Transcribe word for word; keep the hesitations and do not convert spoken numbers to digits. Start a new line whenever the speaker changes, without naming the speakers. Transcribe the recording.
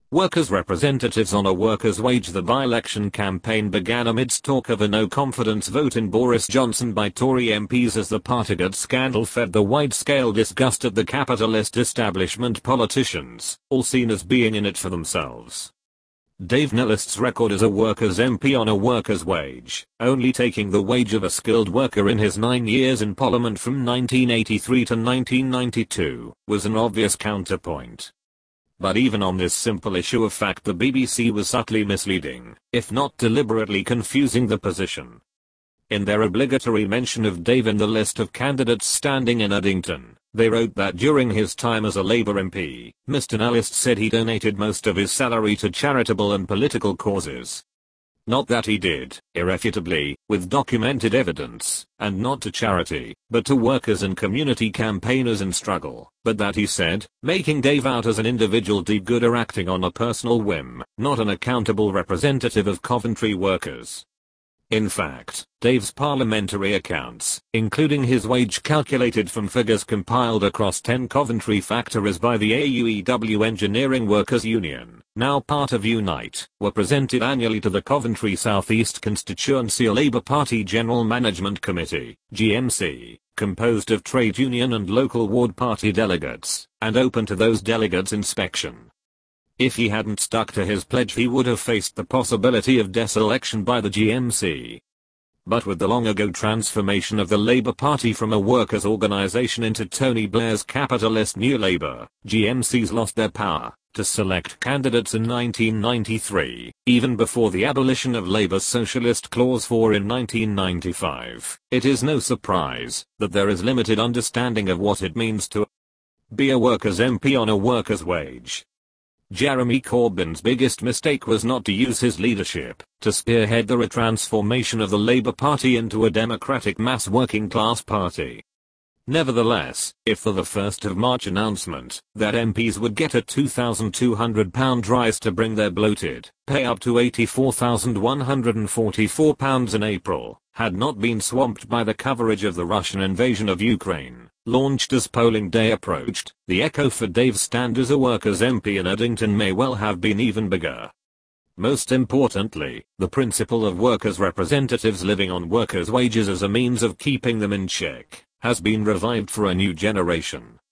Workers' representatives on a workers' wage. The by-election campaign began amidst talk of a no-confidence vote in Boris Johnson by Tory M Ps as the Partygate scandal fed the wide-scale disgust of the capitalist establishment politicians, all seen as being in it for themselves. Dave Nellist's record as a workers' M P on a workers' wage, only taking the wage of a skilled worker in his nine years in Parliament from nineteen eighty-three to nineteen ninety-two, was an obvious counterpoint. But even on this simple issue of fact, the B B C was subtly misleading, if not deliberately confusing the position. In their obligatory mention of Dave in the list of candidates standing in Addington, they wrote that during his time as a Labour M P, Mister Nellist said he donated most of his salary to charitable and political causes. Not that he did, irrefutably, with documented evidence, and not to charity, but to workers and community campaigners in struggle, but that he said, making Dave out as an individual do-gooder acting on a personal whim, not an accountable representative of Coventry workers. In fact, Dave's parliamentary accounts, including his wage calculated from figures compiled across ten Coventry factories by the A U E W Engineering Workers Union, now part of Unite, were presented annually to the Coventry South East Constituency Labour Party General Management Committee, G M C, composed of trade union and local ward party delegates, and open to those delegates' inspection. If he hadn't stuck to his pledge, he would have faced the possibility of deselection by the G M C. But with the long-ago transformation of the Labour Party from a workers' organisation into Tony Blair's capitalist New Labour, G M Cs lost their power to select candidates in nineteen ninety-three, even before the abolition of Labour's Socialist Clause four in nineteen ninety-five. It is no surprise that there is limited understanding of what it means to be a workers' M P on a workers' wage. Jeremy Corbyn's biggest mistake was not to use his leadership to spearhead the retransformation of the Labour Party into a democratic mass working class party. Nevertheless, if for the first of March announcement that M Ps would get a two thousand two hundred pound rise to bring their bloated pay up to eighty-four thousand one hundred forty-four pounds in April, had not been swamped by the coverage of the Russian invasion of Ukraine, launched as polling day approached, the echo for Dave's stand as a workers' M P in Addington may well have been even bigger. Most importantly, the principle of workers' representatives living on workers' wages as a means of keeping them in check has been revived for a new generation.